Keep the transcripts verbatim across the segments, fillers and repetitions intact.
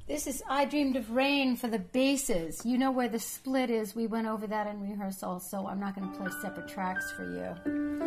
This is I Dreamed of Rain for the basses. You know where the split is. We went over that in rehearsal, so I'm not going to play separate tracks for you.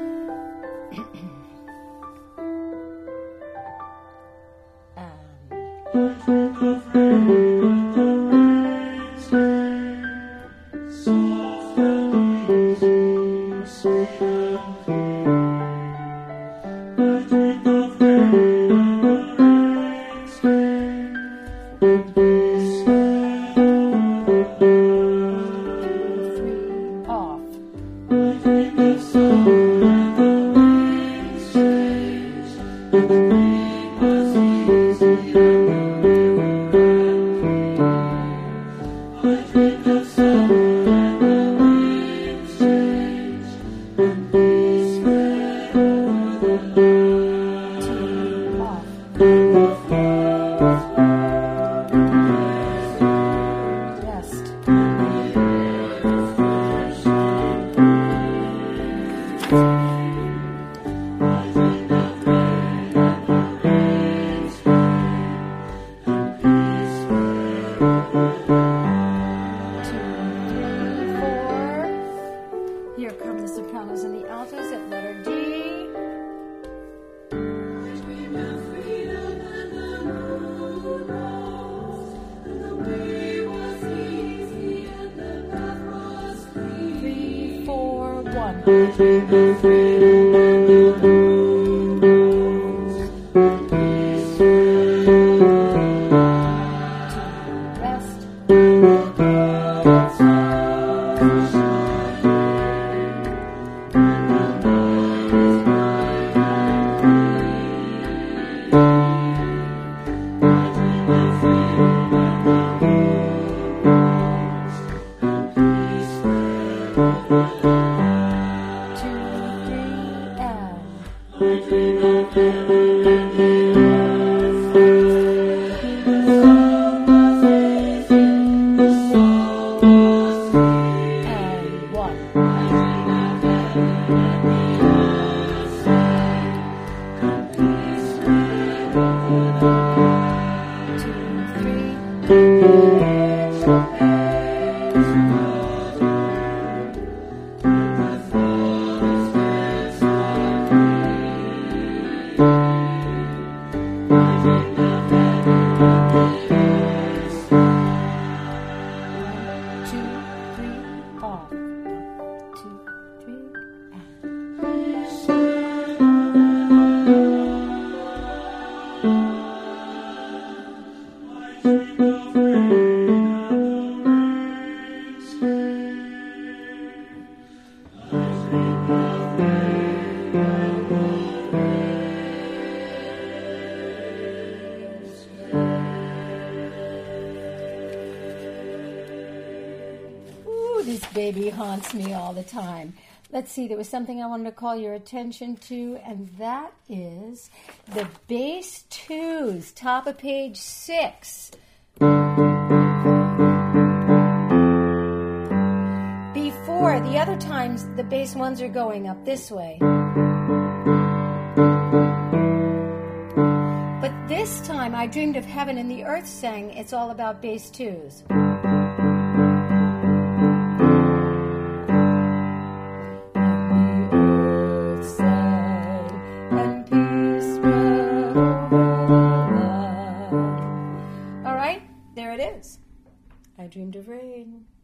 Baby haunts me all the time. Let's see, there was something I wanted to call your attention to, and that is the bass twos, top of page six. Before, the other times, the bass ones are going up this way. But this time, I Dreamed of Heaven and the Earth sang, it's all about bass twos. I Dreamed of Rain.